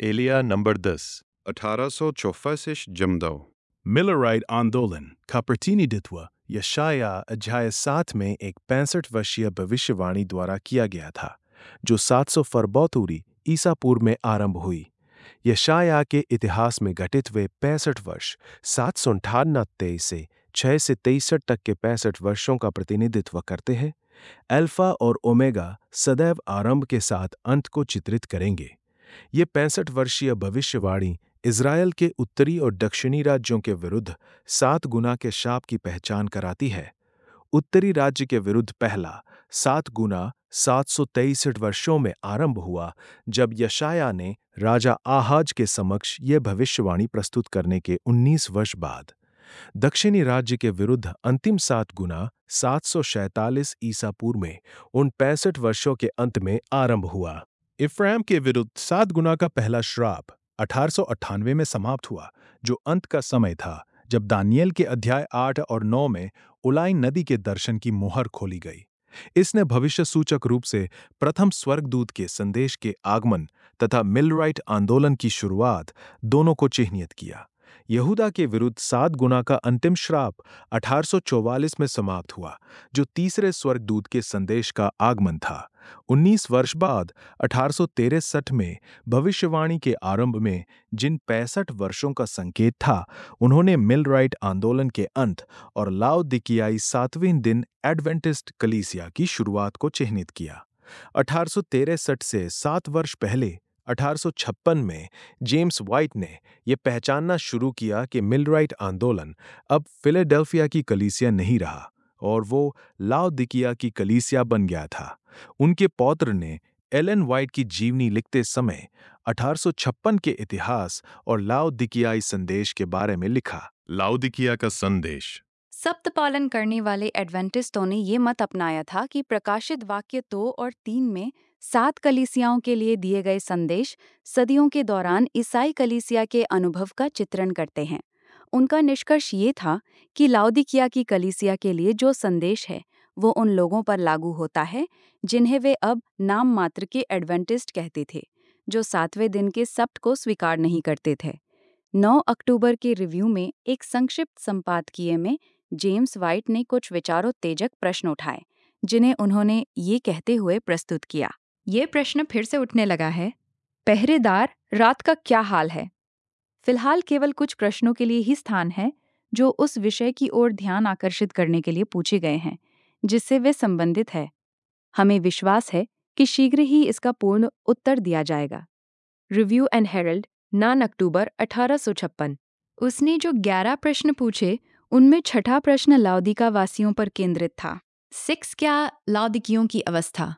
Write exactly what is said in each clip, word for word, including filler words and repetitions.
Elia number दस अठारह सौ चौवालीस जमदौ। मिलराइट आंदोलन का प्रतिनिधित्व यशाया अध्याय सात में एक पैंसठ वर्षीय भविष्यवाणी द्वारा किया गया था, जो सात सौ फरबौतूरी ईसा पूर्व में आरंभ हुई। यशाया के इतिहास में घटित हुए पैंसठ वर्ष सात सौ अट्ठानबे से छह से तेईस तक के पैंसठ वर्षों का प्रतिनिधित्व करते हैं। अल्फा और ओमेगा सदैव आरंभ के साथ अंत को चित्रित करेंगे। ये पैंसठ वर्षीय भविष्यवाणी इज़राइल के उत्तरी और दक्षिणी राज्यों के विरुद्ध सात गुना के शाप की पहचान कराती है। उत्तरी राज्य के विरुद्ध पहला सात गुना सात सौ तेईस वर्षों में आरंभ हुआ, जब यशाया ने राजा आहाज के समक्ष यह भविष्यवाणी प्रस्तुत करने के उन्नीस वर्ष बाद। दक्षिणी राज्य के विरुद्ध अंतिम सात गुना सात सौ सैंतालीस ईसा पूर्व में उन पैंसठ वर्षों के अंत में आरंभ हुआ। इफ्राइम के विरुद्ध सात गुना का पहला श्राप अठारह सौ अट्ठानवे में समाप्त हुआ, जो अंत का समय था, जब दानियेल के अध्याय आठ और नौ में उलाई नदी के दर्शन की मोहर खोली गई। इसने भविष्य सूचक रूप से प्रथम स्वर्गदूत के संदेश के आगमन तथा मिलराइट आंदोलन की शुरुआत दोनों को चिह्नित किया। यहूदा के विरुद्ध सात गुना का अंतिम श्राप अठारह सौ चौवालीस में समाप्त हुआ, जो तीसरे स्वर्गदूत के संदेश का आगमन था। उन्नीस वर्ष बाद अठारह सौ तिरसठ में भविष्यवाणी के आरंभ में जिन पैंसठ वर्षों का संकेत था, उन्होंने मिलराइट आंदोलन के अंत और लाओदिकियाई सातवें दिन एडवेंटिस्ट कलीसिया की शुरुआत को चिह्नित किया। अठारह सौ तिरसठ से सात वर्ष पहले अठारह सौ छप्पन में जेम्स व्हाइट ने यह पहचानना शुरू किया कि मिलराइट आंदोलन अब फिलाडेल्फिया की कलीसिया नहीं रहा और वो लाओदिकिया की कलीसिया बन गया था। उनके पौत्र ने एलन व्हाइट की जीवनी लिखते समय अठारह सौ छप्पन के इतिहास और लाओदिकियाई संदेश के बारे में लिखा। लाओदिकिया का संदेश। सप्त पालन करने वाले एडवेंटिस्टों ने ये मत अपनाया था कि प्रकाशित वाक्य दो और तीन में सात कलीसियाओं के लिए दिए गए संदेश सदियों के दौरान ईसाई कलीसिया के अनुभव का चित्रण करते हैं। उनका निष्कर्ष ये था कि लाओदिकिया की कलीसिया के लिए जो संदेश है वो उन लोगों पर लागू होता है जिन्हें वे अब नाम मात्र के एडवेंटिस्ट कहते थे, जो सातवें दिन के सप्त को स्वीकार नहीं करते थे। नौ अक्टूबर के रिव्यू में एक संक्षिप्त संपादकीय में जेम्स व्हाइट ने कुछ विचारोत्तेजक प्रश्न उठाए, जिन्हें उन्होंने ये कहते हुए प्रस्तुत किया। ये प्रश्न फिर से उठने लगा है, पहरेदार, रात का क्या हाल है? फिलहाल केवल कुछ प्रश्नों के लिए ही स्थान है जो उस विषय की ओर ध्यान आकर्षित करने के लिए पूछे गए हैं जिससे वे संबंधित है। हमें विश्वास है कि शीघ्र ही इसका पूर्ण उत्तर दिया जाएगा। रिव्यू एंड हेरल्ड, नौ अक्टूबर अठारह सौ छप्पन। उसने जो ग्यारह प्रश्न पूछे, उनमें छठा प्रश्न लाओदिका वासियों पर केंद्रित था। सिक्स क्या लाओदिकियों की अवस्था?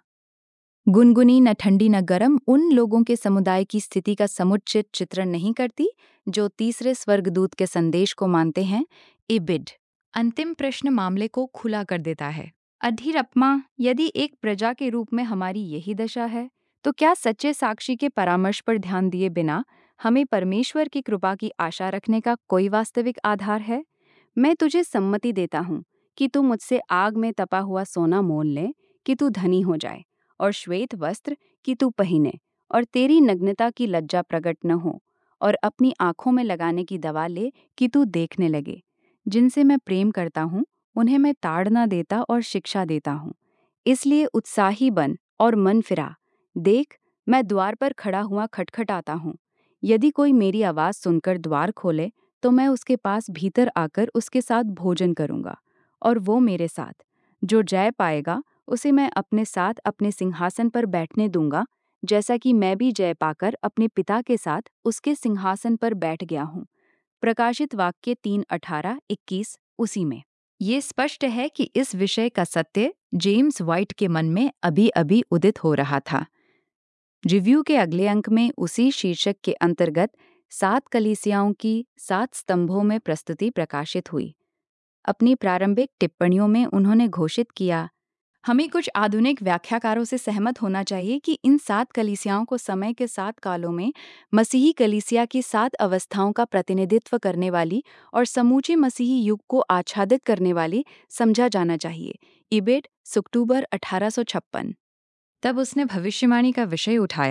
गुनगुनी न ठंडी न गर्म उन लोगों के समुदाय की स्थिति का समुचित चित्रण नहीं करती जो तीसरे स्वर्गदूत के संदेश को मानते हैं। इबिड। अंतिम प्रश्न मामले को खुला कर देता है। अधीरपमा, यदि एक प्रजा के रूप में हमारी यही दशा है, तो क्या सच्चे साक्षी के परामर्श पर ध्यान दिए बिना हमें परमेश्वर की कृपा की आशा रखने का कोई वास्तविक आधार है? मैं तुझे सम्मति देता हूँ कि तू मुझसे आग में तपा हुआ सोना मोल ले कि तू धनी हो जाए, और श्वेत वस्त्र कि तू पहने, और तेरी नग्नता की लज्जा प्रकट न हो, और अपनी आंखों में लगाने की दवा ले कि तू देखने लगे। जिनसे मैं प्रेम करता हूँ उन्हें मैं ताड़ना देता और शिक्षा देता हूँ। इसलिए उत्साही बन और मन फिरा। देख, मैं द्वार पर खड़ा हुआ खटखटाता हूँ। यदि कोई मेरी आवाज़ सुनकर द्वार खोले तो मैं उसके पास भीतर आकर उसके साथ भोजन करूँगा और वो मेरे साथ। जो जय पाएगा उसे मैं अपने साथ अपने सिंहासन पर बैठने दूंगा, जैसा कि मैं भी जय पाकर अपने पिता के साथ उसके सिंहासन पर बैठ गया हूँ। प्रकाशित वाक्य तीन अठारह इक्कीस। उसी में ये स्पष्ट है कि इस विषय का सत्य जेम्स व्हाइट के मन में अभी अभी उदित हो रहा था। रिव्यू के अगले अंक में उसी शीर्षक के अंतर्गत सात कलीसियाओं की सात स्तंभों में प्रस्तुति प्रकाशित हुई। अपनी प्रारंभिक टिप्पणियों में उन्होंने घोषित किया, हमें कुछ आधुनिक व्याख्याकारों से सहमत होना चाहिए कि इन सात कलीसियाओं को समय के सात कालों में मसीही कलीसिया की सात अवस्थाओं का प्रतिनिधित्व करने वाली और समूचे मसीही युग को आच्छादित करने वाली समझा जाना चाहिए। इबेड, अक्टूबर अठारह सौ छप्पन। तब उसने भविष्यवाणी का विषय उठाया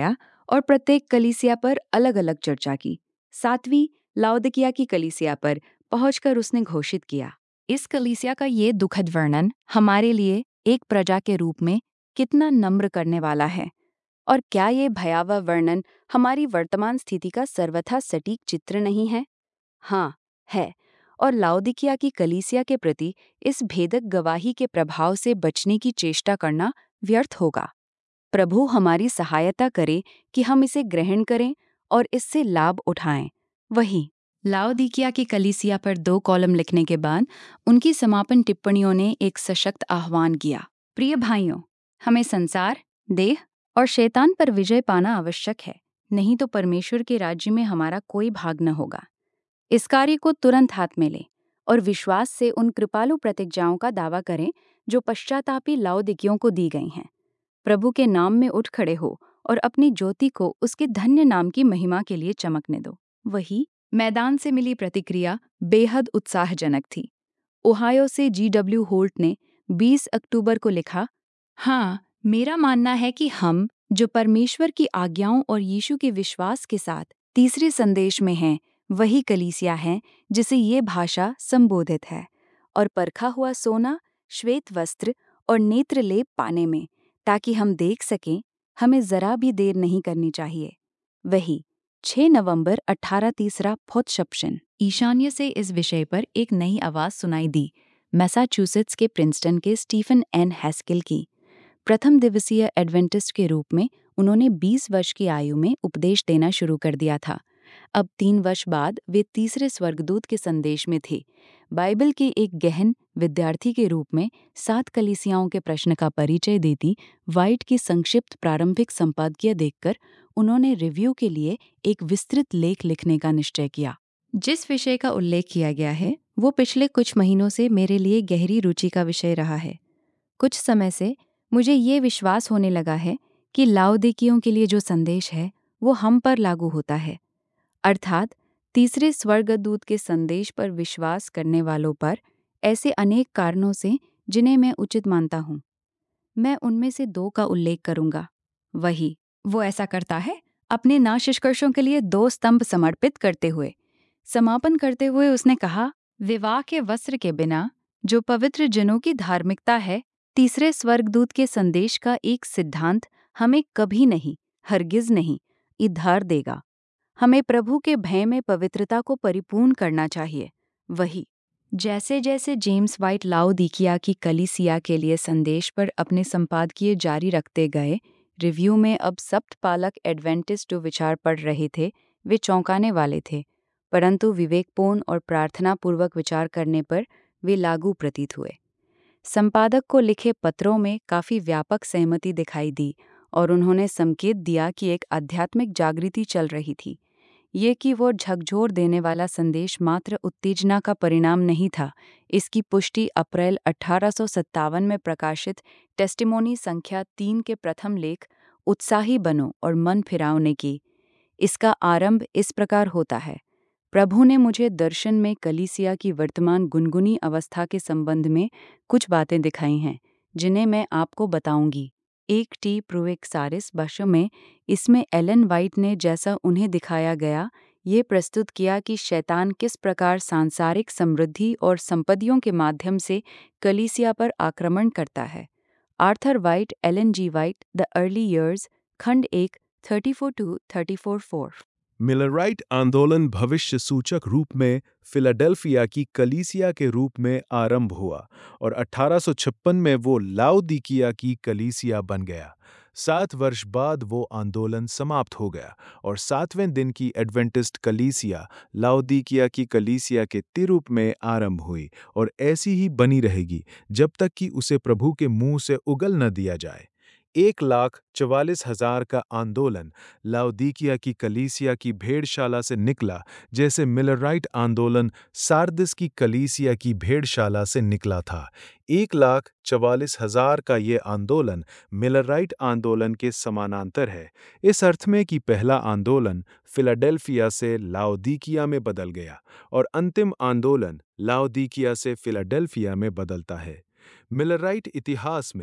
और प्रत्येक कलीसिया पर अलग अलग चर्चा की। सातवीं लाउदिकिया की कलीसिया पर पहुंचकर उसने घोषित किया, इस कलीसिया का ये दुखद वर्णन हमारे लिए एक प्रजा के रूप में कितना नम्र करने वाला है। और क्या ये भयावह वर्णन हमारी वर्तमान स्थिति का सर्वथा सटीक चित्र नहीं है? हाँ, है। और लाउदिकिया की कलीसिया के प्रति इस भेदक गवाही के प्रभाव से बचने की चेष्टा करना व्यर्थ होगा। प्रभु हमारी सहायता करे कि हम इसे ग्रहण करें और इससे लाभ उठाएं। वहीं लाउदिकिया की कलीसिया पर दो कॉलम लिखने के बाद उनकी समापन टिप्पणियों ने एक सशक्त आह्वान किया। प्रिय भाइयों, हमें संसार, देह और शैतान पर विजय पाना आवश्यक है, नहीं तो परमेश्वर के राज्य में हमारा कोई भाग न होगा। इस कार्य को तुरंत हाथ में लें और विश्वास से उन कृपालु प्रतिज्ञाओं का दावा करें जो पश्चातापी लाउदिकियों को दी गई हैं। प्रभु के नाम में उठ खड़े हो और अपनी ज्योति को उसके धन्य नाम की महिमा के लिए चमकने दो। वही मैदान से मिली प्रतिक्रिया बेहद उत्साहजनक थी। ओहायो से जी डब्ल्यू होल्ट ने बीस अक्टूबर को लिखा, हाँ, मेरा मानना है कि हम जो परमेश्वर की आज्ञाओं और यीशु के विश्वास के साथ तीसरे संदेश में हैं, वही कलीसिया है जिसे ये भाषा संबोधित है। और परखा हुआ सोना, श्वेत वस्त्र और नेत्र लेप पाने में, ताकि हम देख सकें, हमें जरा भी देर नहीं करनी चाहिए। वही छह नवंबर अठारह तीसरा फोर्टशप्शन। ईशान्य से इस विषय पर एक नई आवाज सुनाई दी, मैसाचुसेट्स के प्रिंसटन के स्टीफन एन हैस्किल की। प्रथम दिवसीय एडवेंटिस्ट के रूप में उन्होंने बीस वर्ष की आयु में उपदेश देना शुरू कर दिया था। अब तीन वर्ष बाद वे तीसरे स्वर्गदूत के संदेश में थे। बाइबल के एक गहन विद्यार्थी के रूप में सात कलीसियाओं के प्रश्न का परिचय देती वाइट की संक्षिप्त प्रारंभिक संपादकीय देखकर उन्होंने रिव्यू के लिए एक विस्तृत लेख लिखने का निश्चय किया। जिस विषय का उल्लेख किया गया है वो पिछले कुछ महीनों से मेरे लिए गहरी रुचि का विषय रहा है। कुछ समय से मुझे ये विश्वास होने लगा है कि लाउदिकियों के लिए जो संदेश है वो हम पर लागू होता है, अर्थात तीसरे स्वर्गदूत के संदेश पर विश्वास करने वालों पर, ऐसे अनेक कारणों से जिन्हें मैं उचित मानता हूँ। मैं उनमें से दो का उल्लेख करूंगा। वही वो ऐसा करता है अपने नाशिष्कर्षों के लिए दो स्तंभ समर्पित करते हुए। समापन करते हुए उसने कहा, विवाह के वस्त्र के बिना जो पवित्र जनों की धार्मिकता है, तीसरे स्वर्गदूत के संदेश का एक सिद्धांत हमें कभी नहीं, हरगिज नहीं, इधार देगा। हमें प्रभु के भय में पवित्रता को परिपूर्ण करना चाहिए। वही जैसे जैसे जेम्स वाइट लाउदिकिया की कलीसिया के लिए संदेश पर अपने संपादकीय जारी रखते गए, रिव्यू में अब सप्तपालक एडवेंटिस्ट जो विचार पढ़ रहे थे वे चौंकाने वाले थे, परंतु विवेकपूर्ण और प्रार्थनापूर्वक विचार करने पर वे लागू प्रतीत हुए। संपादक को लिखे पत्रों में काफ़ी व्यापक सहमति दिखाई दी और उन्होंने संकेत दिया कि एक आध्यात्मिक जागृति चल रही थी। ये कि वो झकझोर देने वाला संदेश मात्र उत्तेजना का परिणाम नहीं था, इसकी पुष्टि अप्रैल अठारह सौ सत्तावन में प्रकाशित टेस्टिमोनी संख्या तीन के प्रथम लेख उत्साही बनो और मन फिराओ ने की। इसका आरंभ इस प्रकार होता है, प्रभु ने मुझे दर्शन में कलीसिया की वर्तमान गुनगुनी अवस्था के संबंध में कुछ बातें दिखाई हैं, जिन्हें मैं आपको बताऊंगी। एक टी प्रोएक्सारिस भाष्य में इसमें एलन वाइट ने जैसा उन्हें दिखाया गया ये प्रस्तुत किया कि शैतान किस प्रकार सांसारिक समृद्धि और संपत्तियों के माध्यम से कलीसिया पर आक्रमण करता है। Arthur White, Ellen G White, the early years, खंड एक, thirty four to thirty four four. Millerite आंदोलन भविष्य सूचक रूप में फिलाडेल्फिया की कलीसिया के रूप में आरंभ हुआ और अठारह सौ छप्पन में वो लाउदिकिया की कलीसिया बन गया। सात वर्ष बाद वो आंदोलन समाप्त हो गया और सातवें दिन की एडवेंटिस्ट कलीसिया लाउदिकिया की कलीसिया के तिरूप में आरंभ हुई और ऐसी ही बनी रहेगी जब तक कि उसे प्रभु के मुंह से उगल न दिया जाए। एक लाख चवालीस हजार का आंदोलन लाउदिकिया की कलीसिया की भेड़शाला से निकला, जैसे मिलराइट आंदोलन सार्दिस की कलीसिया की भेड़शाला से निकला था। एक लाख चवालीस हजार का ये आंदोलन मिलराइट आंदोलन के समानांतर है, इस अर्थ में कि पहला आंदोलन फिलाडेल्फिया से लाउदिकिया में बदल गया और अंतिम आंदोलन लाउदिकिया से फिलाडेल्फिया में बदलता है। मिलराइट इतिहास में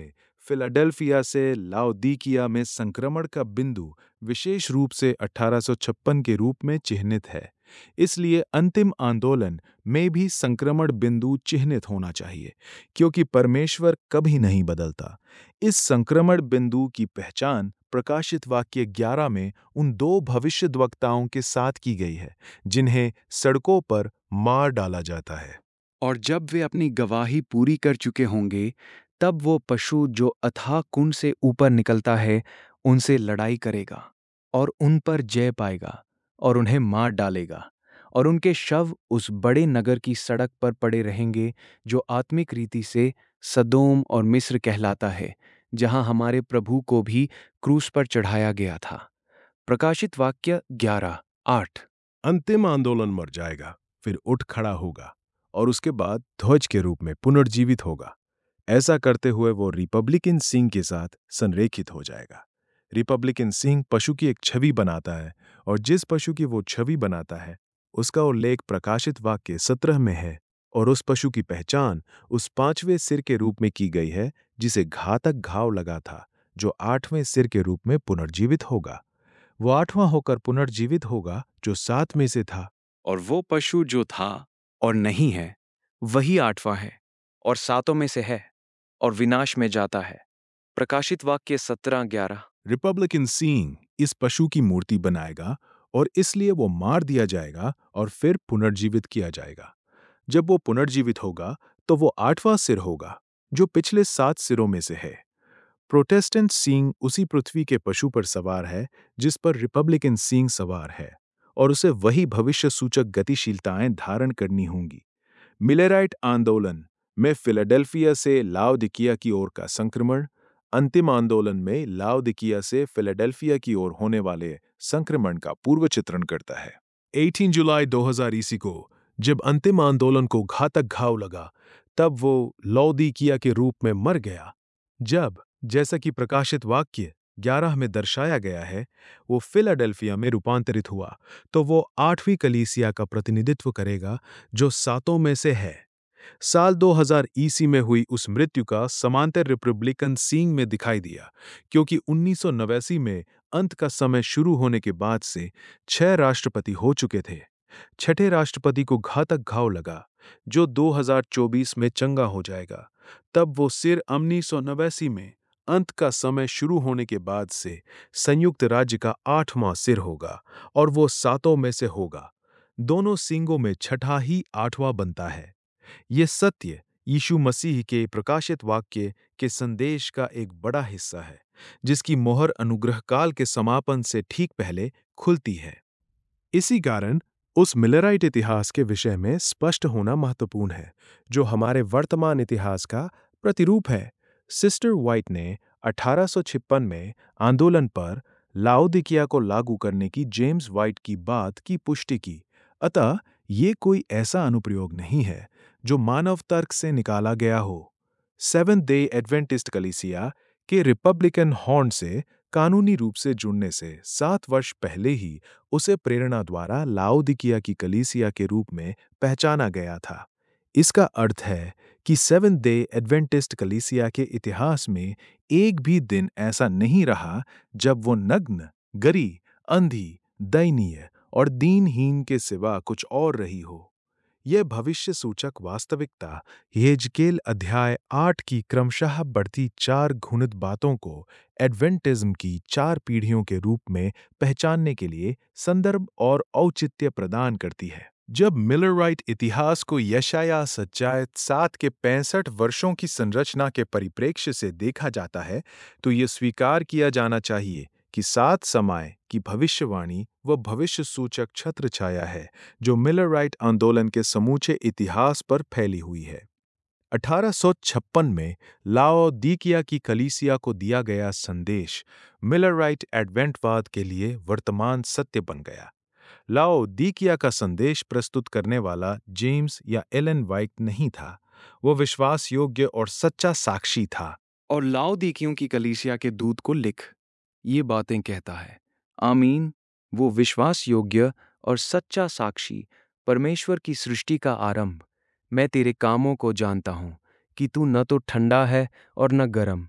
फिलाडेल्फिया से लाओदीकिया में संक्रमण का बिंदु विशेष रूप से अठारह सौ छप्पन के रूप में चिह्नित है। इसलिए अंतिम आंदोलन में भी संक्रमण बिंदु चिह्नित होना चाहिए, क्योंकि परमेश्वर कभी नहीं बदलता। इस संक्रमण बिंदु की पहचान प्रकाशित वाक्य ग्यारह में उन दो भविष्यद्वक्ताओं के साथ की गई है जिन्हें सड़कों पर मार डाला जाता है। और जब वे अपनी गवाही पूरी कर चुके होंगे, तब वो पशु जो अथाह कुंड से ऊपर निकलता है उनसे लड़ाई करेगा और उन पर जय पाएगा और उन्हें मार डालेगा, और उनके शव उस बड़े नगर की सड़क पर पड़े रहेंगे जो आत्मिक रीति से सदोम और मिस्र कहलाता है, जहां हमारे प्रभु को भी क्रूस पर चढ़ाया गया था। प्रकाशित वाक्य ग्यारह आठ। अंतिम आंदोलन मर जाएगा, फिर उठ खड़ा होगा और उसके बाद ध्वज के रूप में पुनर्जीवित होगा। ऐसा करते हुए वो रिपब्लिकन सिंह के साथ संरेखित हो जाएगा। रिपब्लिकन सिंह पशु की एक छवि बनाता है, और जिस पशु की वो छवि बनाता है उसका उल्लेख प्रकाशित वाक्य सत्रह में है, और उस पशु की पहचान उस पांचवें सिर के रूप में की गई है जिसे घातक घाव लगा था, जो आठवें सिर के रूप में पुनर्जीवित होगा। वो आठवां होकर पुनर्जीवित होगा जो सात में से था। और वो पशु जो था और नहीं है, वही आठवां है और सातों में से है और विनाश में जाता है। प्रकाशित वाक्य सत्रह ग्यारह। रिपब्लिकन सिंह इस पशु की मूर्ति बनाएगा और इसलिए वो मार दिया जाएगा और फिर पुनर्जीवित किया जाएगा। जब वो पुनर्जीवित होगा तो वो आठवां सिर होगा जो पिछले सात सिरों में से है। प्रोटेस्टेंट सिंह उसी पृथ्वी के पशु पर सवार है जिस पर रिपब्लिकन सिंह सवार है, और उसे वही भविष्य सूचक गतिशीलताएं धारण करनी होंगी। मिलेराइट आंदोलन में फिलाडेल्फिया से लाओदिकिया की ओर का संक्रमण अंतिम आंदोलन में लाओदिकिया से फिलाडेल्फिया की ओर होने वाले संक्रमण का पूर्व चित्रण करता है। अठारह जुलाई दो हज़ार ईस्वी को जब अंतिम आंदोलन को घातक घाव लगा, तब वो लाओदिकिया के रूप में मर गया। जब, जैसा कि प्रकाशित वाक्य ग्यारह में दर्शाया गया है, वो फिलाडेल्फिया में रूपांतरित हुआ, तो वो आठवीं कलीसिया का प्रतिनिधित्व करेगा जो सातों में से है। साल दो हज़ार ईस्वी में हुई उस मृत्यु का समांतर रिपब्लिकन सिंह में दिखाई दिया, क्योंकि उन्नीस सौ नवासी में अंत का समय शुरू होने के बाद से छह राष्ट्रपति हो चुके थे। छठे राष्ट्रपति को घातक घाव लगा जो दो हज़ार चौबीस में चंगा हो जाएगा। तब वो सिर उन्नीस सौ नवासी में अंत का समय शुरू होने के बाद से संयुक्त राज्य का आठवां सिर होगा, और वो सातों में से होगा। दोनों सिंगों में छठा ही आठवां बनता है। ये सत्य यीशु मसीह के प्रकाशित वाक्य के संदेश का एक बड़ा हिस्सा है, जिसकी मोहर अनुग्रह काल के समापन से ठीक पहले खुलती है। इसी कारण उस मिलेराइट इतिहास के विषय में स्पष्ट होना महत्वपूर्ण है, जो हमारे वर्तमान इतिहास का प्रतिरूप है। सिस्टर व्हाइट ने अठारह सौ छप्पन में आंदोलन पर लाओदिकिया को लागू करने की जेम्स व्हाइट की बात की पुष्टि की। अतः ये कोई ऐसा अनुप्रयोग नहीं है जो मानव तर्क से निकाला गया हो। सेवेंथ डे एडवेंटिस्ट कलीसिया के रिपब्लिकन हॉर्न से कानूनी रूप से जुड़ने से सात वर्ष पहले ही उसे प्रेरणा द्वारा लाओदिकिया की कलीसिया के रूप में पहचाना गया था। इसका अर्थ है कि सेवेंथ डे एडवेंटिस्ट कलीसिया के इतिहास में एक भी दिन ऐसा नहीं रहा जब वो नग्न, गरी, अंधी, दयनीय और दीनहीन के सिवा कुछ और रही हो। यह भविष्य सूचक वास्तविकता यहेजकेल अध्याय आठ की क्रमशः बढ़ती चार घुनित बातों को एडवेंटिज्म की चार पीढ़ियों के रूप में पहचानने के लिए संदर्भ और औचित्य प्रदान करती है। जब मिलराइट इतिहास को यशाया सच्चाई सात के पैंसठ वर्षों की संरचना के परिप्रेक्ष्य से देखा जाता है, तो ये स्वीकार किया जाना चाहिए कि सात समय की भविष्यवाणी व भविष्य सूचक छत्र छाया है जो मिलराइट आंदोलन के समूचे इतिहास पर फैली हुई है। अठारह सौ छप्पन में लाओदिकिया की कलीसिया को दिया गया संदेश मिलराइट एडवेंटवाद के लिए वर्तमान सत्य बन गया। लाओदिकिया का संदेश प्रस्तुत करने वाला जेम्स या एलन व्हाइट नहीं था, वो विश्वास योग्य और सच्चा साक्षी था। और लाओदिकियों की कलीसिया के दूत को लिख, ये बातें कहता है, आमीन, वो विश्वास योग्य और सच्चा साक्षी, परमेश्वर की सृष्टि का आरंभ। मैं तेरे कामों को जानता हूं कि तू न तो ठंडा है और न गर्म।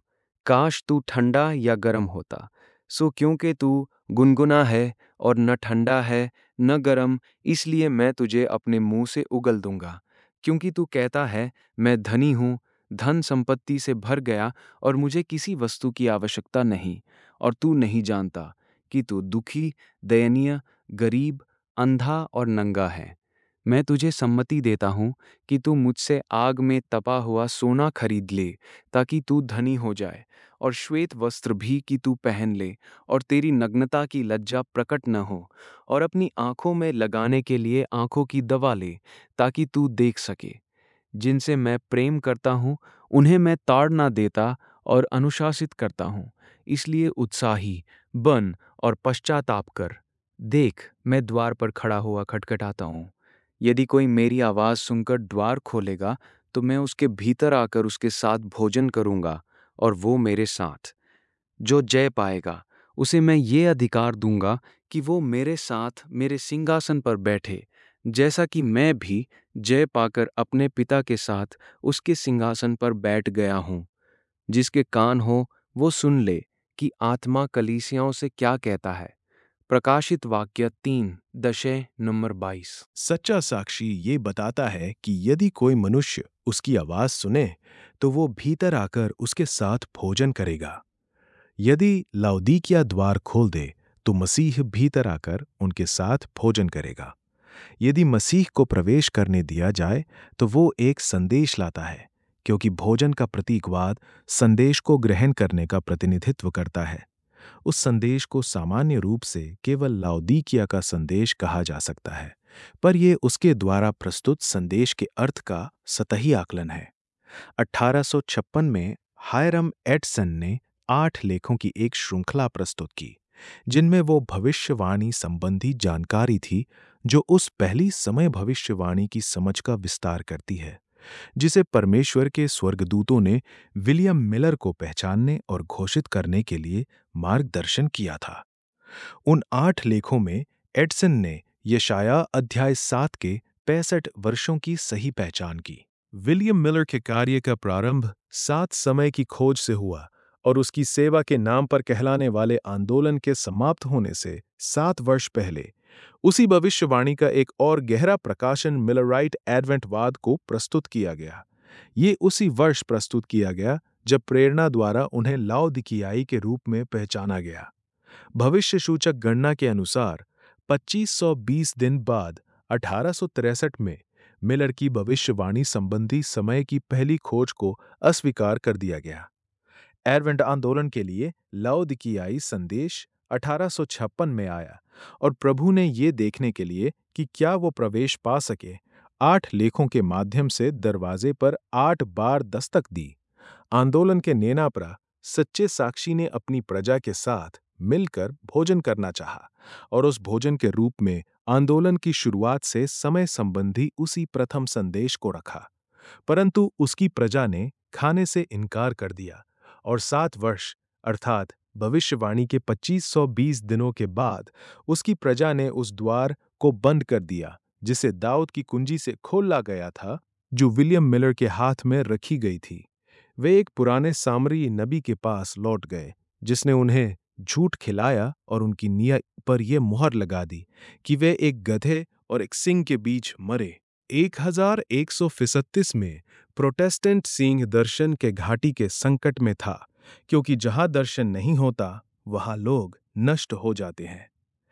काश तू ठंडा या गर्म होता। सो क्योंकि तू गुनगुना है और न ठंडा है न गर्म, इसलिए मैं तुझे अपने मुंह से उगल दूंगा। क्योंकि तू कहता है, मैं धनी हूँ, धन संपत्ति से भर गया और मुझे किसी वस्तु की आवश्यकता नहीं, और तू नहीं जानता कि तू दुखी, दयनीय, गरीब, अंधा और नंगा है। मैं तुझे सम्मति देता हूँ कि तू मुझसे आग में तपा हुआ सोना खरीद ले, ताकि तू धनी हो जाए, और श्वेत वस्त्र भी कि तू पहन ले, और तेरी नग्नता की लज्जा प्रकट न हो, और अपनी आंखों में लगाने के लिए आंखों की दवा ले, ताकि तू देख सके। जिनसे मैं प्रेम करता हूँ उन्हें मैं ताड़ ना देता और अनुशासित करता हूँ। इसलिए उत्साही बन और पश्चाताप कर। देख, मैं द्वार पर खड़ा हुआ खटखटाता हूँ। यदि कोई मेरी आवाज़ सुनकर द्वार खोलेगा, तो मैं उसके भीतर आकर उसके साथ भोजन करूँगा और वो मेरे साथ। जो जय पाएगा उसे मैं ये अधिकार दूंगा कि वो मेरे साथ मेरे सिंहासन पर बैठे, जैसा कि मैं भी जय पाकर अपने पिता के साथ उसके सिंहासन पर बैठ गया हूँ। जिसके कान हो वो सुन ले कि आत्मा कलीसियाओं से क्या कहता है। प्रकाशित वाक्य तीन दशे नंबर बाईस। सच्चा साक्षी ये बताता है कि यदि कोई मनुष्य उसकी आवाज सुने तो वो भीतर आकर उसके साथ भोजन करेगा। यदि लाउदीकिया द्वार खोल दे तो मसीह भीतर आकर उनके साथ भोजन करेगा। यदि मसीह को प्रवेश करने दिया जाए तो वो एक संदेश लाता है, क्योंकि भोजन का प्रतीकवाद संदेश को ग्रहण करने का प्रतिनिधित्व करता है। उस संदेश को सामान्य रूप से केवल लाउदीकिया का संदेश कहा जा सकता है, पर यह उसके द्वारा प्रस्तुत संदेश के अर्थ का सतही आकलन है। अठारह सौ छप्पन में हायरम एडसन ने आठ लेखों की एक श्रृंखला प्रस्तुत की, जिनमें वो भविष्यवाणी संबंधी जानकारी थी जो उस पहली समय भविष्यवाणी की समझ का विस्तार करती है, जिसे परमेश्वर के स्वर्गदूतों ने विलियम मिलर को पहचानने और घोषित करने के लिए मार्गदर्शन किया था। उन आठ लेखों में एडसन ने यशाया अध्याय सात के पैंसठ वर्षों की सही पहचान की। विलियम मिलर के कार्य का प्रारंभ सात समय की खोज से हुआ और उसकी सेवा के नाम पर कहलाने वाले आंदोलन के समाप्त होने से सात वर्ष पहले उसी भविष्यवाणी का एक और गहरा प्रकाशन मिलराइट एडवेंटवाद को प्रस्तुत किया गया। ये उसी वर्ष प्रस्तुत किया गया जब प्रेरणा द्वारा उन्हें लाउदिकियाई के रूप में पहचाना गया। भविष्य सूचक गणना के अनुसार पच्चीस सौ बीस दिन बाद अठारह सौ तिरसठ में मिलर की भविष्यवाणी संबंधी समय की पहली खोज को अस्वीकार कर दिया गया। एडवेंट आंदोलन के लिए लाउदिकियाई संदेश अठारह सौ छप्पन में आया और प्रभु ने ये देखने के लिए कि क्या वो प्रवेश पा सके, आठ लेखों के माध्यम से दरवाजे पर आठ बार दस्तक दी। आंदोलन के नेनापरा सच्चे साक्षी ने अपनी प्रजा के साथ मिलकर भोजन करना चाहा और उस भोजन के रूप में आंदोलन की शुरुआत से समय संबंधी उसी प्रथम संदेश को रखा, परंतु उसकी प्रजा ने खाने से इनकार कर दिया और सात वर्ष अर्थात भविष्यवाणी के पच्चीस सौ बीस दिनों के बाद उसकी प्रजा ने उस द्वार को बंद कर दिया जिसे दाऊद की कुंजी से खोला गया था, जो विलियम मिलर के हाथ में रखी गई थी। वे एक पुराने सामरी नबी के पास लौट गए जिसने उन्हें झूठ खिलाया और उनकी नियत पर यह मुहर लगा दी कि वे एक गधे और एक सिंह के बीच मरे। एक हजार एक सौ फिसतीस में प्रोटेस्टेंट सिंह दर्शन के घाटी के संकट में था, क्योंकि जहां दर्शन नहीं होता वहां लोग नष्ट हो जाते हैं।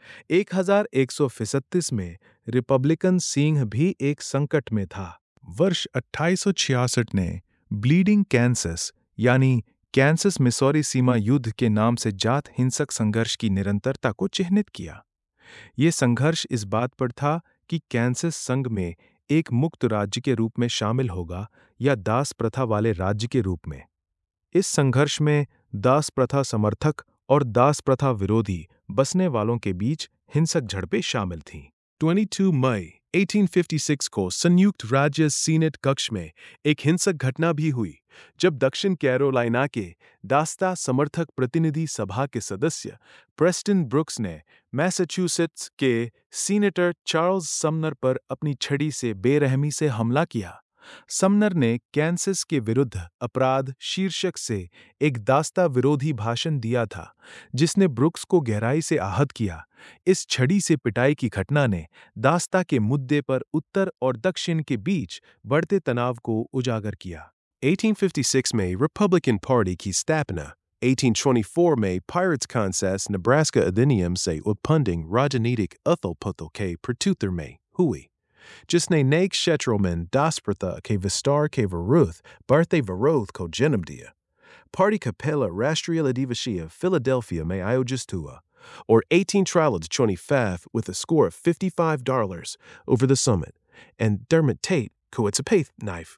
एक हजार एक सौ फिसतीस में रिपब्लिकन सिंह भी एक संकट में था। वर्ष अट्ठाईस सौ छियासठ ने ब्लीडिंग कैंसस यानी कैंसस मिसौरी सीमा युद्ध के नाम से जात हिंसक संघर्ष की निरंतरता को चिह्नित किया। ये संघर्ष इस बात पर था कि कैंसस संघ में एक मुक्त राज्य के रूप में शामिल होगा या दास प्रथा वाले राज्य के रूप में। इस संघर्ष में दास प्रथा समर्थक और दास प्रथा विरोधी बसने वालों के बीच हिंसक झड़पें शामिल थीं। बाईस मई अठारह सौ छप्पन को संयुक्त राज्य सीनेट कक्ष में एक हिंसक घटना भी हुई, जब दक्षिण कैरोलिना के दासता समर्थक प्रतिनिधि सभा के सदस्य प्रेस्टन ब्रुक्स ने मैसाचुसेट्स के सीनेटर चार्ल्स समनर पर अपनी छड़ी से बेरहमी से हमला किया समनर ने कैंसस के विरुद्ध अपराध शीर्षक से एक दास्ता विरोधी भाषण दिया था, जिसने ब्रुक्स को गहराई से आहत किया। इस छड़ी से पिटाई की घटना ने दास्ता के मुद्दे पर उत्तर और दक्षिण के बीच बढ़ते तनाव को उजागर किया। अठारह सौ छप्पन में रिपब्लिकन पार्टी की स्थापना, अठारह सौ चौबीस में पायरेट्स कांसास नेब्रास्का अधिनियम से उत्पन्न राजनीतिक उथल-पुथल के प्रत्युत्तर में हुई, जिसने नए क्षेत्रों में दासप्रथा के विस्तार के विरुद्ध बढ़ते विरोध को जन्म दिया। पार्टी का पहला राष्ट्रीय अधिवेशन फिलाडेल्फिया में आयोजित हुआ और अठारह सौ twenty-five with a score of fifty-five dollars over the summit, and Dermot Tate को its a pay knife.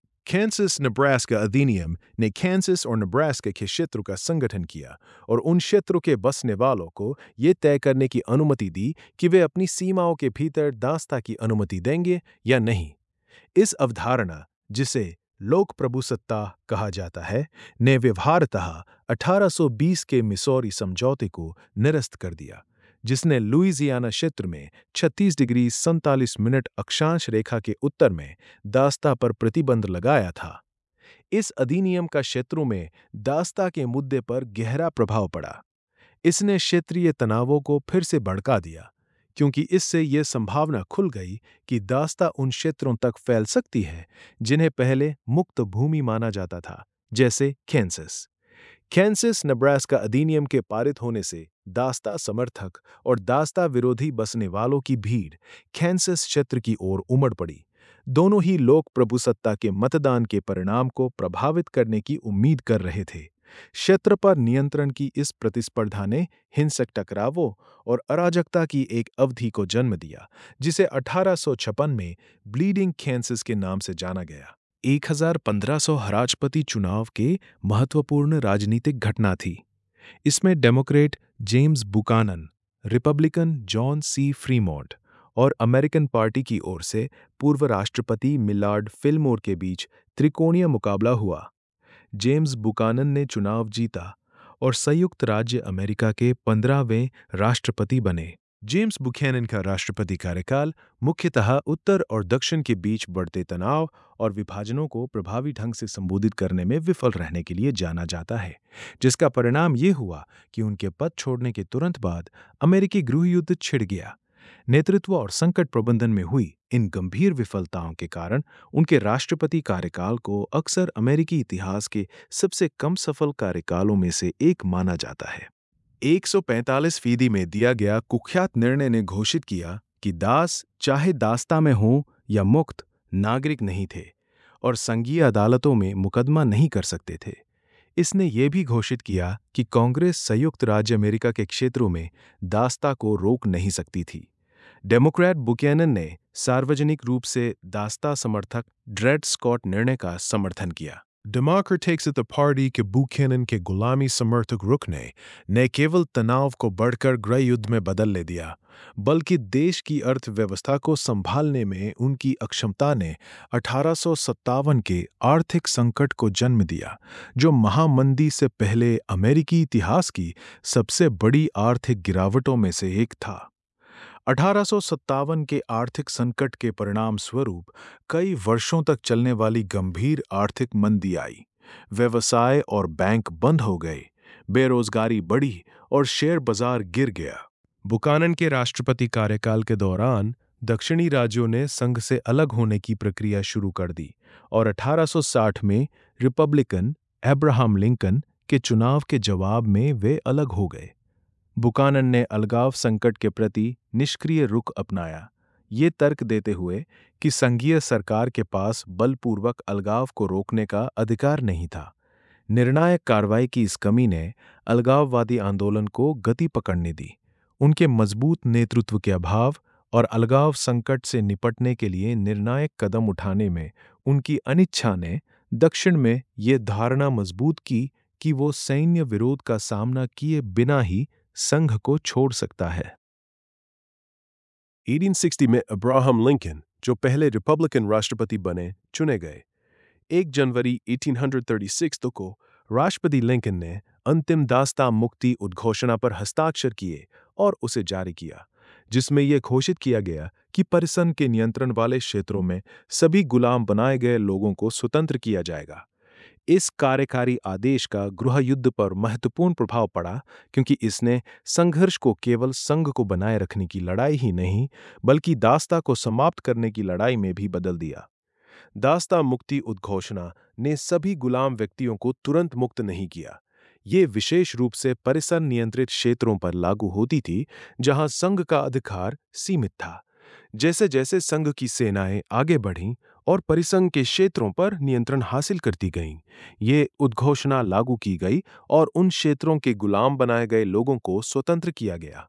Kansas Nebraska अधिनियम ने कैंसस और नेब्रास्का के क्षेत्रों का संगठन किया और उन क्षेत्रों के बसने वालों को ये तय करने की अनुमति दी कि वे अपनी सीमाओं के भीतर दास्ता की अनुमति देंगे या नहीं। इस अवधारणा, जिसे लोक प्रभुसत्ता कहा जाता है, ने व्यवहारतः अठारह सौ बीस के मिसौरी समझौते को निरस्त कर दिया, जिसने लुइसियाना क्षेत्र में छत्तीस डिग्री सैंतालीस मिनट अक्षांश रेखा के उत्तर में दास्ता पर प्रतिबंध लगाया था। इस अधिनियम का क्षेत्रों में दास्ता के मुद्दे पर गहरा प्रभाव पड़ा। इसने क्षेत्रीय तनावों को फिर से भड़का दिया, क्योंकि इससे यह संभावना खुल गई कि दास्ता उन क्षेत्रों तक फैल सकती है जिन्हें पहले मुक्त भूमि माना जाता था, जैसे कैंसस। कैंसस नेब्रास्का अधिनियम के पारित होने से दास्ता समर्थक और दास्ता विरोधी बसने वालों की भीड़ कैंसस क्षेत्र की ओर उमड़ पड़ी। दोनों ही लोक प्रभुसत्ता के मतदान के परिणाम को प्रभावित करने की उम्मीद कर रहे थे। क्षेत्र पर नियंत्रण की इस प्रतिस्पर्धा ने हिंसक टकरावों और अराजकता की एक अवधि को जन्म दिया, जिसे अठारह सौ छप्पन में ब्लीडिंग कैंसस के नाम से जाना गया। एक हज़ार पंद्रह सौ राष्ट्रपति चुनाव के महत्वपूर्ण राजनीतिक घटना थी। इसमें Democrat James Buchanan, Republican John C Fremont और अमेरिकन पार्टी की ओर से पूर्व राष्ट्रपति मिलार्ड फिलमोर के बीच त्रिकोणीय मुकाबला हुआ। जेम्स बुकानन ने चुनाव जीता और संयुक्त राज्य अमेरिका के पंद्रहवें राष्ट्रपति बने। जेम्स बुकैनन का राष्ट्रपति कार्यकाल मुख्यतः उत्तर और दक्षिण के बीच बढ़ते तनाव और विभाजनों को प्रभावी ढंग से संबोधित करने में विफल रहने के लिए जाना जाता है, जिसका परिणाम ये हुआ कि उनके पद छोड़ने के तुरंत बाद अमेरिकी गृह युद्ध छिड़ गया। नेतृत्व और संकट प्रबंधन में हुई इन गंभीर विफलताओं के कारण उनके राष्ट्रपति कार्यकाल को अक्सर अमेरिकी इतिहास के सबसे कम सफल कार्यकालों में से एक माना जाता है। एक सौ पैंतालीस फीसदी में दिया गया कुख्यात निर्णय ने घोषित किया कि दास चाहे दास्ता में हो या मुक्त नागरिक नहीं थे और संघीय अदालतों में मुकदमा नहीं कर सकते थे। इसने यह भी घोषित किया कि कांग्रेस संयुक्त राज्य अमेरिका के क्षेत्रों में दास्ता को रोक नहीं सकती थी। डेमोक्रेट बुकैनन ने सार्वजनिक रूप से दास्ता समर्थक ड्रेड स्कॉट निर्णय का समर्थन किया। डेमोक्रेटिक द पार्टी के बुकैनन के गुलामी समर्थक रुख ने न केवल तनाव को बढ़कर गृह युद्ध में बदल ले दिया, बल्कि देश की अर्थव्यवस्था को संभालने में उनकी अक्षमता ने अठारह सौ सत्तावन के आर्थिक संकट को जन्म दिया, जो महामंदी से पहले अमेरिकी इतिहास की सबसे बड़ी आर्थिक गिरावटों में से एक था। अठारह सौ सत्तावन के आर्थिक संकट के परिणाम स्वरूप कई वर्षों तक चलने वाली गंभीर आर्थिक मंदी आई। व्यवसाय और बैंक बंद हो गए, बेरोजगारी बढ़ी और शेयर बाजार गिर गया। बुकानन के राष्ट्रपति कार्यकाल के दौरान दक्षिणी राज्यों ने संघ से अलग होने की प्रक्रिया शुरू कर दी और अठारह सौ साठ में रिपब्लिकन अब्राहम लिंकन के चुनाव के जवाब में वे अलग हो गए। बुकानन ने अलगाव संकट के प्रति निष्क्रिय रुख अपनाया, ये तर्क देते हुए कि संघीय सरकार के पास बलपूर्वक अलगाव को रोकने का अधिकार नहीं था। निर्णायक कार्रवाई की इस कमी ने अलगाववादी आंदोलन को गति पकड़ने दी। उनके मजबूत नेतृत्व के अभाव और अलगाव संकट से निपटने के लिए निर्णायक कदम उठाने में उनकी अनिच्छा ने दक्षिण में ये धारणा मजबूत की कि वो सैन्य विरोध का सामना किए बिना ही संघ को छोड़ सकता है। अठारह सौ साठ में अब्राहम लिंकन, जो पहले रिपब्लिकन राष्ट्रपति बने, चुने गए। एक जनवरी अठारह सौ छत्तीस को राष्ट्रपति लिंकन ने अंतिम दास्ता मुक्ति उद्घोषणा पर हस्ताक्षर किए और उसे जारी किया, जिसमें यह घोषित किया गया कि परिसन के नियंत्रण वाले क्षेत्रों में सभी गुलाम बनाए गए लोगों को स्वतंत्र किया जाएगा। इस कार्यकारी आदेश का गृह युद्ध पर महत्वपूर्ण प्रभाव पड़ा, क्योंकि इसने संघर्ष को केवल संघ को बनाए रखने की लड़ाई ही नहीं, बल्कि दासता को समाप्त करने की लड़ाई में भी बदल दिया। दासता मुक्ति उद्घोषणा ने सभी गुलाम व्यक्तियों को तुरंत मुक्त नहीं किया। ये विशेष रूप से परिसन नियंत्रित क्षेत्रों पर लागू होती थी, जहां संघ का अधिकार सीमित था। जैसे जैसे संघ की सेनाएं आगे बढ़ीं और परिसंघ के क्षेत्रों पर नियंत्रण हासिल करती गईं, ये उद्घोषणा लागू की गई और उन क्षेत्रों के गुलाम बनाए गए लोगों को स्वतंत्र किया गया।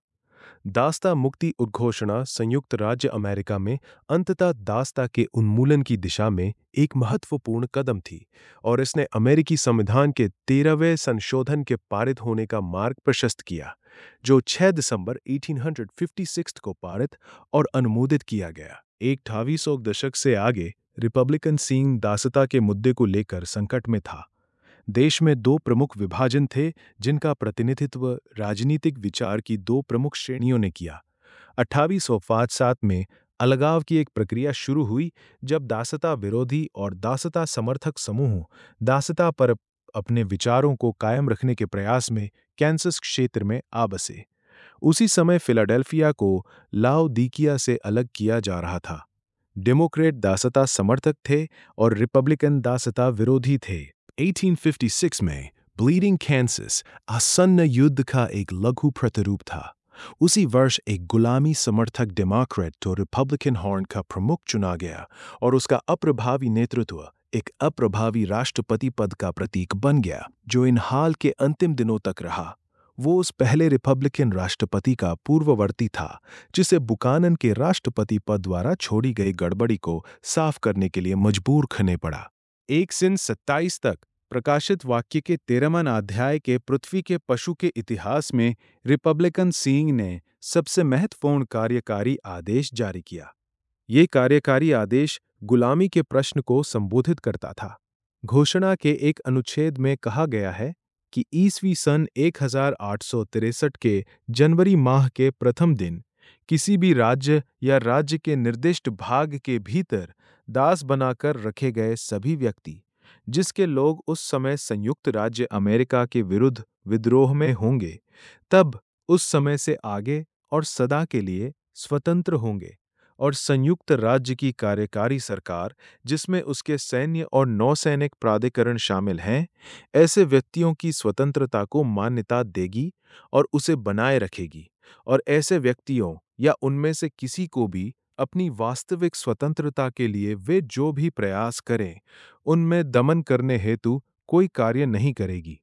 दासता मुक्ति उद्घोषणा संयुक्त राज्य अमेरिका में अंततः दासता के उन्मूलन की दिशा में एक महत्वपूर्ण कदम थी और इसने अमेरिकी संविधान के तेरहवें संशोधन के पारित होने का मार्ग प्रशस्त किया, जो छह दिसंबर अठारह सौ छप्पन को पारित और अनुमोदित किया गया। एक अठारहवीं सौ दशक से आगे रिपब्लिकन संघ दासता के मुद्दे को लेकर संकट में था। देश में दो प्रमुख विभाजन थे, जिनका प्रतिनिधित्व राजनीतिक विचार की दो प्रमुख श्रेणियों ने किया। अठारहवीं सौ सात में अलगाव की एक प्रक्रिया शुरू हुई, जब दासता विरोधी और दासता समर्थक समूह दासता पर अपने विचारों को कायम रखने के प्रयास में कैंसस क्षेत्र में आ बसे। उसी समय फिलाडेल्फिया को लाओदीकिया से अलग किया जा रहा था। डेमोक्रेट दासता समर्थक थे और रिपब्लिकन दासता विरोधी थे। अठारह सौ छप्पन में ब्लीडिंग कैंसस आसन्न युद्ध का एक लघु प्रतिरूप था। उसी वर्ष एक गुलामी समर्थक डेमोक्रेट तो रिपब्लिकन हॉर्न का प्रमुख चुना गया और उसका अप्रभावी नेतृत्व एक अप्रभावी राष्ट्रपति पद का प्रतीक बन गया, जो इन हाल के अंतिम दिनों तक रहा। वो उस पहले रिपब्लिकन राष्ट्रपति का पूर्ववर्ती था, जिसे बुकानन के राष्ट्रपति पद द्वारा छोड़ी गई गड़बड़ी को साफ करने के लिए मजबूर करने पड़ा। एक से सत्ताईस तक प्रकाशित वाक्य के तेरहवां अध्याय के पृथ्वी के पशु के इतिहास में रिपब्लिकन संघ ने सबसे महत्वपूर्ण कार्यकारी आदेश जारी किया। ये कार्यकारी आदेश गुलामी के प्रश्न को संबोधित करता था। घोषणा के एक अनुच्छेद में कहा गया है कि ईस्वी सन एक हजार आठ सौ तिरसठ के जनवरी माह के प्रथम दिन किसी भी राज्य या राज्य के निर्दिष्ट भाग के भीतर दास बनाकर रखे गए सभी व्यक्ति, जिसके लोग उस समय संयुक्त राज्य अमेरिका के विरुद्ध विद्रोह में होंगे, तब उस समय से आगे और सदा के लिए स्वतंत्र होंगे, और संयुक्त राज्य की कार्यकारी सरकार, जिसमें उसके सैन्य और नौसैनिक प्राधिकरण शामिल हैं, ऐसे व्यक्तियों की स्वतंत्रता को मान्यता देगी और उसे बनाए रखेगी, और ऐसे व्यक्तियों या उनमें से किसी को भी अपनी वास्तविक स्वतंत्रता के लिए वे जो भी प्रयास करें, उनमें दमन करने हेतु कोई कार्य नहीं करेगी।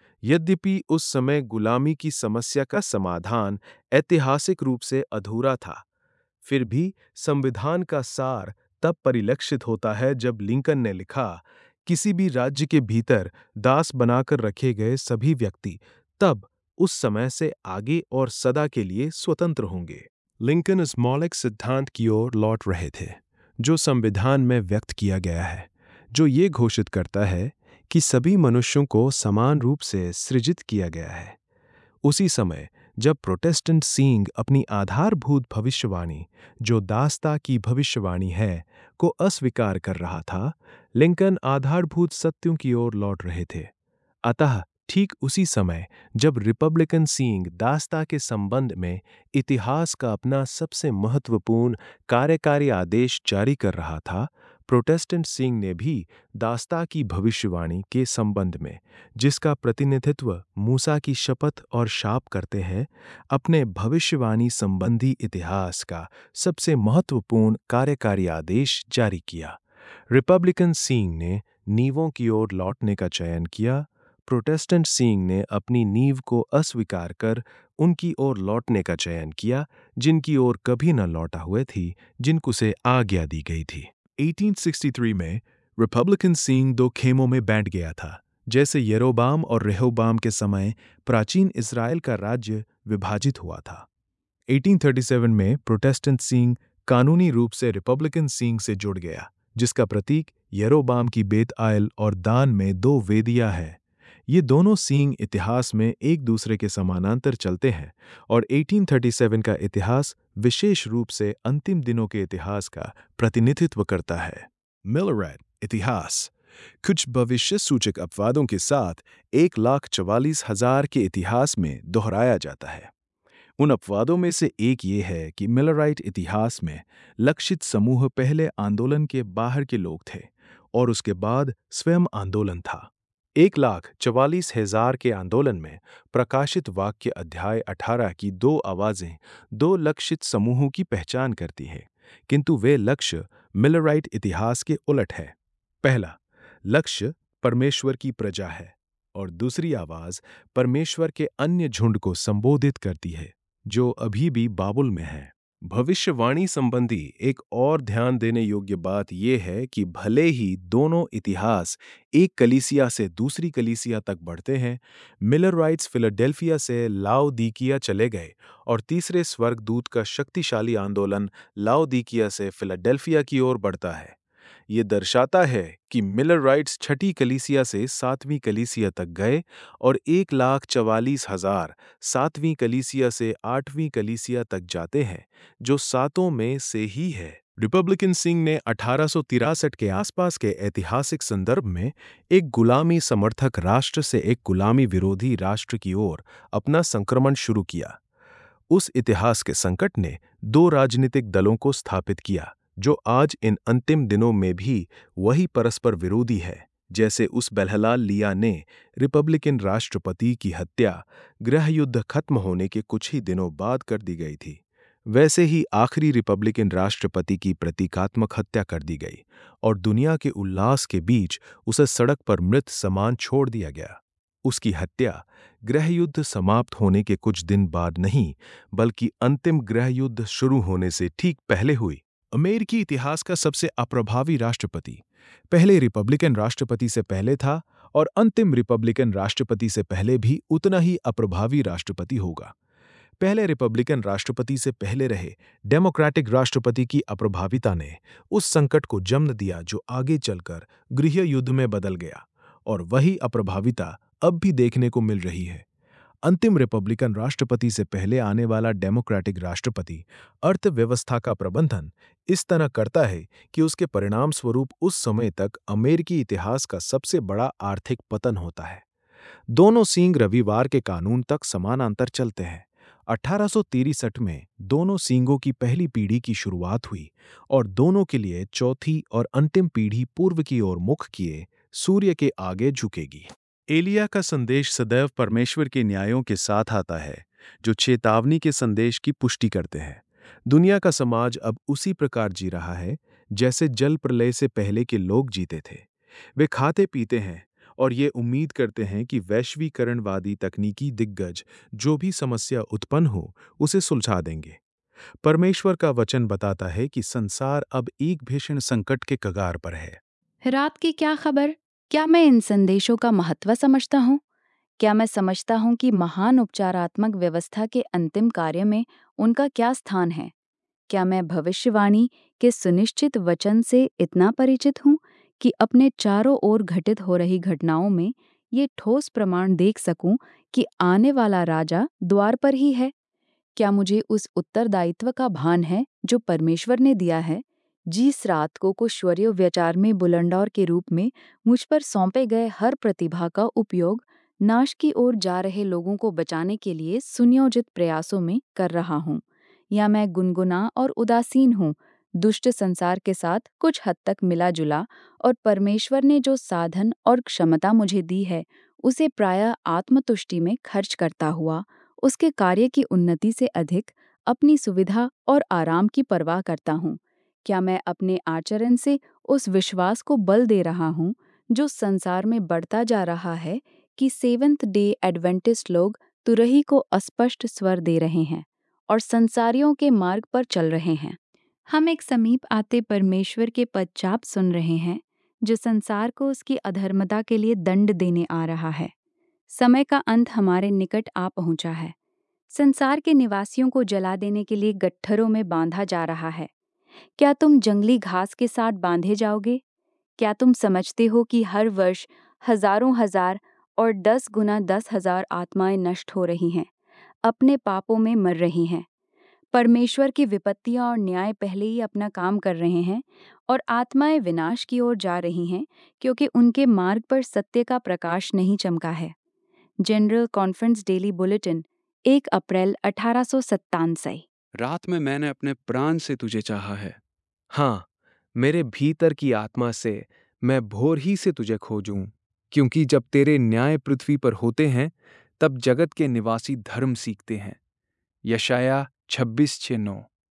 यद्यपि उस समय गुलामी की समस्या का समाधान ऐतिहासिक रूप से अधूरा था, फिर भी संविधान का सार तब परिलक्षित होता है जब लिंकन ने लिखा, किसी भी राज्य के भीतर दास बनाकर रखे गए सभी व्यक्ति तब उस समय से आगे और सदा के लिए स्वतंत्र होंगे। लिंकन इस मौलिक सिद्धांत की ओर लौट रहे थे, जो संविधान में व्यक्त किया गया है, जो ये घोषित करता है कि सभी मनुष्यों को समान रूप से सृजित किया गया है। उसी समय जब प्रोटेस्टेंट संघ अपनी आधारभूत भविष्यवाणी, जो दासता की भविष्यवाणी है, को अस्वीकार कर रहा था, लिंकन आधारभूत सत्यों की ओर लौट रहे थे। अतः ठीक उसी समय जब रिपब्लिकन संघ दासता के संबंध में इतिहास का अपना सबसे महत्वपूर्ण कार्यकारी आदेश जारी कर रहा था, प्रोटेस्टेंट संघ ने भी दासता की भविष्यवाणी के संबंध में, जिसका प्रतिनिधित्व मूसा की शपथ और शाप करते हैं, अपने भविष्यवाणी संबंधी इतिहास का सबसे महत्वपूर्ण कार्यकारी आदेश जारी किया। रिपब्लिकन संघ ने नींवों की ओर लौटने का चयन किया, प्रोटेस्टेंट संघ ने अपनी नींव को अस्वीकार कर उनकी ओर लौटने का चयन किया, जिनकी ओर कभी न लौटा हुए थी, जिनको से आज्ञा दी गई थी। अठारह सौ तिरसठ में रिपब्लिकन संघ दो खेमों में बैठ गया था, जैसे यरोबाम और रेहोबाम के समय प्राचीन इस्राएल का राज्य विभाजित हुआ था। अठारह सौ सैंतीस में प्रोटेस्टेंट संघ कानूनी रूप से रिपब्लिकन संघ से जुड़ गया, जिसका प्रतीक यरोबाम की बेत आयल और दान में दो वेदियां है। ये दोनों सींग इतिहास में एक दूसरे के समानांतर चलते हैं और अठारह सौ सैंतीस का इतिहास विशेष रूप से अंतिम दिनों के इतिहास का प्रतिनिधित्व करता है। मिलरेट इतिहास कुछ भविष्य सूचक अपवादों के साथ एक लाख चवालीस हजार के इतिहास में दोहराया जाता है। उन अपवादों में से एक ये है कि मिलराइट इतिहास में लक्षित समूह पहले आंदोलन के बाहर के लोग थे और उसके बाद स्वयं आंदोलन था। एक लाख चवालीस हजार के आंदोलन में प्रकाशित वाक्य अध्याय अठारह की दो आवाजें दो लक्षित समूहों की पहचान करती है, किंतु वे लक्ष्य मिलराइट इतिहास के उलट है। पहला लक्ष्य परमेश्वर की प्रजा है और दूसरी आवाज परमेश्वर के अन्य झुंड को संबोधित करती है जो अभी भी बाबुल में है। भविष्यवाणी संबंधी एक और ध्यान देने योग्य बात यह है कि भले ही दोनों इतिहास एक कलीसिया से दूसरी कलीसिया तक बढ़ते हैं, मिलराइट्स फिलाडेल्फिया से लाओदीकिया चले गए और तीसरे स्वर्गदूत का शक्तिशाली आंदोलन लाओदीकिया से फिलाडेल्फिया की ओर बढ़ता है। ये दर्शाता है कि मिलराइट्स छठी कलीसिया से सातवीं कलीसिया तक गए और एक लाख चवालीस हजार सातवीं कलीसिया से आठवीं कलीसिया तक जाते हैं, जो सातों में से ही है। रिपब्लिकन सिंह ने अठारह सौ तिरासठ के आसपास के ऐतिहासिक संदर्भ में एक गुलामी समर्थक राष्ट्र से एक गुलामी विरोधी राष्ट्र की ओर अपना संक्रमण शुरू किया। उस इतिहास के संकट ने दो राजनीतिक दलों को स्थापित किया जो आज इन अंतिम दिनों में भी वही परस्पर विरोधी है। जैसे उस बेलहलाल लिया ने रिपब्लिकन राष्ट्रपति की हत्या गृहयुद्ध खत्म होने के कुछ ही दिनों बाद कर दी गई थी, वैसे ही आखिरी रिपब्लिकन राष्ट्रपति की प्रतीकात्मक हत्या कर दी गई और दुनिया के उल्लास के बीच उसे सड़क पर मृत समान छोड़ दिया गया। उसकी हत्या गृहयुद्ध समाप्त होने के कुछ दिन बाद नहीं, बल्कि अंतिम गृहयुद्ध शुरू होने से ठीक पहले हुई। अमेरिकी इतिहास का सबसे अप्रभावी राष्ट्रपति पहले रिपब्लिकन राष्ट्रपति से पहले था और अंतिम रिपब्लिकन राष्ट्रपति से पहले भी उतना ही अप्रभावी राष्ट्रपति होगा। पहले रिपब्लिकन राष्ट्रपति से पहले रहे डेमोक्रेटिक राष्ट्रपति की अप्रभाविता ने उस संकट को जन्म दिया जो आगे चलकर गृह युद्ध में बदल गया, और वही अप्रभाविता अब भी देखने को मिल रही है। अंतिम रिपब्लिकन राष्ट्रपति से पहले आने वाला डेमोक्रेटिक राष्ट्रपति अर्थव्यवस्था का प्रबंधन इस तरह करता है कि उसके परिणाम स्वरूप उस समय तक अमेरिकी इतिहास का सबसे बड़ा आर्थिक पतन होता है। दोनों सींग रविवार के कानून तक समानांतर चलते हैं। अठारह सौ तिरसठ में दोनों सींगों की पहली पीढ़ी की शुरुआत हुई और दोनों के लिए चौथी और अंतिम पीढ़ी पूर्व की ओर मुख किए सूर्य के आगे झुकेगी। एलिया का संदेश सदैव परमेश्वर के न्यायों के साथ आता है जो चेतावनी के संदेश की पुष्टि करते हैं। दुनिया का समाज अब उसी प्रकार जी रहा है जैसे जल प्रलय से पहले के लोग जीते थे। वे खाते पीते हैं और ये उम्मीद करते हैं कि वैश्वीकरणवादी तकनीकी दिग्गज जो भी समस्या उत्पन्न हो उसे सुलझा देंगे। परमेश्वर का वचन बताता है कि संसार अब एक भीषण संकट के कगार पर है। रात की क्या खबर? क्या मैं इन संदेशों का महत्व समझता हूँ? क्या मैं समझता हूँ कि महान उपचारात्मक व्यवस्था के अंतिम कार्य में उनका क्या स्थान है? क्या मैं भविष्यवाणी के सुनिश्चित वचन से इतना परिचित हूँ कि अपने चारों ओर घटित हो रही घटनाओं में ये ठोस प्रमाण देख सकूं कि आने वाला राजा द्वार पर ही है? क्या मुझे उस उत्तरदायित्व का भान है जो परमेश्वर ने दिया है, जिस रात को कुश्वर्य व्यचार में बुलंडौर के रूप में मुझ पर सौंपे गए हर प्रतिभा का उपयोग नाश की ओर जा रहे लोगों को बचाने के लिए सुनियोजित प्रयासों में कर रहा हूँ? या मैं गुनगुना और उदासीन हूँ, दुष्ट संसार के साथ कुछ हद तक मिला जुला, और परमेश्वर ने जो साधन और क्षमता मुझे दी है उसे प्रायः आत्मतुष्टि में खर्च करता हुआ उसके कार्य की उन्नति से अधिक अपनी सुविधा और आराम की परवाह करता हूँ? क्या मैं अपने आचरण से उस विश्वास को बल दे रहा हूँ जो संसार में बढ़ता जा रहा है कि सेवंथ डे एडवेंटिस्ट लोग तुरही को अस्पष्ट स्वर दे रहे हैं और संसारियों के मार्ग पर चल रहे हैं? हम एक समीप आते परमेश्वर के पदचाप सुन रहे हैं जो संसार को उसकी अधर्मता के लिए दंड देने आ रहा है। समय का अंत हमारे निकट आ पहुंचा है। संसार के निवासियों को जला देने के लिए गट्ठरों में बांधा जा रहा है। क्या तुम जंगली घास के साथ बांधे जाओगे? क्या तुम समझते हो कि हर वर्ष हजारों हजार और दस गुना दस हजार आत्माएं नष्ट हो रही हैं, अपने पापों में मर रही हैं। परमेश्वर की विपत्तियां और न्याय पहले ही अपना काम कर रहे हैं और आत्माएं विनाश की ओर जा रही हैं क्योंकि उनके मार्ग पर सत्य का प्रकाश नहीं चमका है। जनरल कॉन्फ्रेंस डेली बुलेटिन, एक अप्रैल अठारह सौ सत्तानवे। रात में मैंने अपने प्राण से तुझे चाहा है। हाँ, मेरे भीतर की आत्मा से मैं भोर ही से तुझे खोजूं, क्योंकि जब तेरे न्याय पृथ्वी पर होते हैं तब जगत के निवासी धर्म सीखते हैं। यशाया छब्बीस छः नौ।